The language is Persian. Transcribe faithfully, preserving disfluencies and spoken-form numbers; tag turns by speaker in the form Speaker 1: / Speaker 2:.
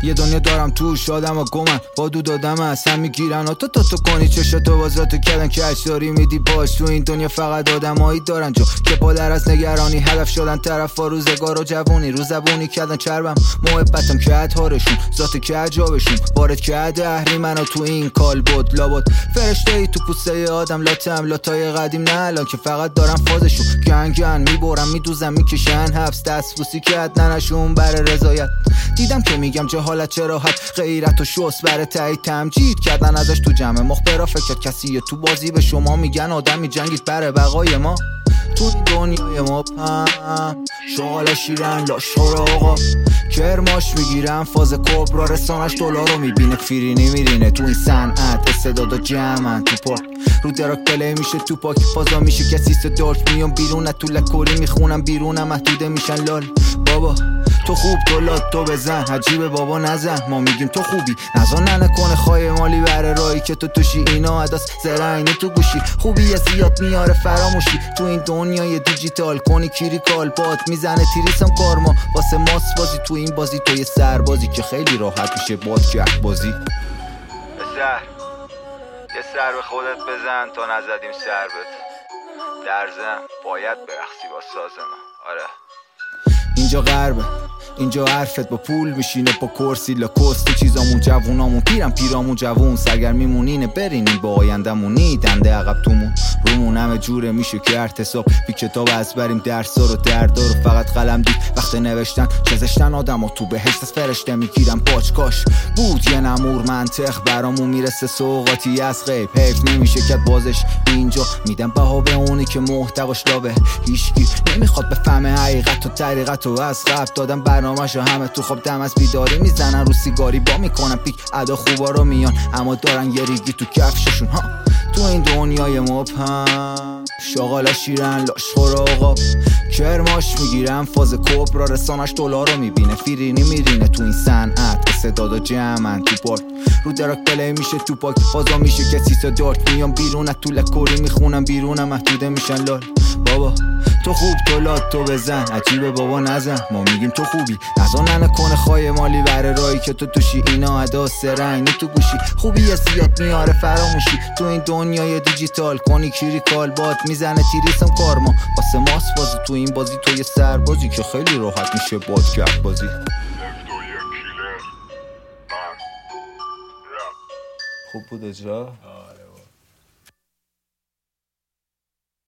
Speaker 1: یه دنیا دارم توش آدم و گمن با دو دادم اصلا میگیرن و تو تو تو کنی چشاتو بازاتو کردن که داری میدی باش. تو این دنیا فقط آدمایی دارن جو که پادر از نگرانی هدف شدن طرفا روزگار و جوونی رو زبونی کردن چربم محبتم که عطارشون ذات که عجابشون وارد کرده اهری منو تو این کال بود لابد فرشته ای تو پوسته آدم لاتم لاتای قدیم نه الان که فقط دارم فازشون گنگن میبرم میدوزم میکشن حبس دست بوسی کردنشون برای رضایت. دیدم که میگم جهالت چه راحت غیرت و شوس برای تایید تمجید کردن ازش تو جمع مخبرا فکر کسی تو بازی به شما میگن آدم میجنگید برای بقای ما. تو این دنیای ما پم شغال شیرن لاشخور آقا کرماش میگیرن فاز کبرا رسانش دلار رو میبینه فیرینی میرینه تو این صنعت استعداد و جمعن تو پاک رو دراک پلی میشه تو پاک فازا میشه کسی صداک میام بیرون تو لکوری میخونم بیرونم محدوده میشن لال. بابا تو خوب تو لات تو بزن عجیبه بابا نزن ما میگیم تو خوبی نزان نکنه خواهی مالی بره رایی که تو توشی اینا عدس زرعینی تو گوشی خوبی زیاد میاره فراموشی تو این دنیای دیجیتال کنی کیری کال بات میزنه تیریسم کارما واسه ماس بازی تو این بازی تو یه سربازی که خیلی راحت میشه باد کرد بازی.
Speaker 2: سر یه سر به خودت بزن تا نزدیم سربت در زن باید برقصی با ساز ما. آره
Speaker 1: اینجا غربه اینجا حرفت با پول میشینه با کرسی لاکوستی چیزامون جوونامون پیرم پیرامون جوون سرگرمیمونینه برینیم با آیندمونی دنده عقب تومون رومون همه جوره میشه که ارتصاب بی کتاب از بریم درسا رو دردا رو فقط قلم دید وقت نوشتن چزشتن آدم و تو بهشت از فرشته میگیرم باچکاش بود یه نمور منطق برامون میرسه سوقاتی از غیب حیف نمیشه که بازش اینجا میدم بها به اونی که محتواش لاوه هیچکی نمیخواد بفهمه حقیقت و طریقت و از قبل دادم برنامه‌شو همه تو خواب دم از بیداری میزنن رو سیگاری با میکنن پیک ادا خوبا رو میان اما دارن یه ریگی تو کفششون ها. تو این دنیای مبهم شغالا شیرن لاشخور آقا کرماش میگیرن فاز کبرا رسانش دلار رو میبینه فیرینی میرینه تو این صنعت استعداد و جمعن تو پاک رو دراک پلی میشه تو پاک فازا میشه کسی صداک میام بیرون تو لکوری میخونم بیرونم محدوده میشن لال. بابا تو خوب تو لات تو بزن عجیبه بابا نزن ما میگیم تو خوبی نزان نکنه خواهی مالی بره رایی که تو توشی اینا عدا سرعینی تو گوشی خوبی زیاد میاره فراموشی تو این دنیای دیجیتال کنی کیری کال بات میزنه تیریسم کارما واسه ماس بازی تو این بازی تو یه سربازی که خیلی راحت میشه باد کرد بازی.
Speaker 3: خوب بود اجرا.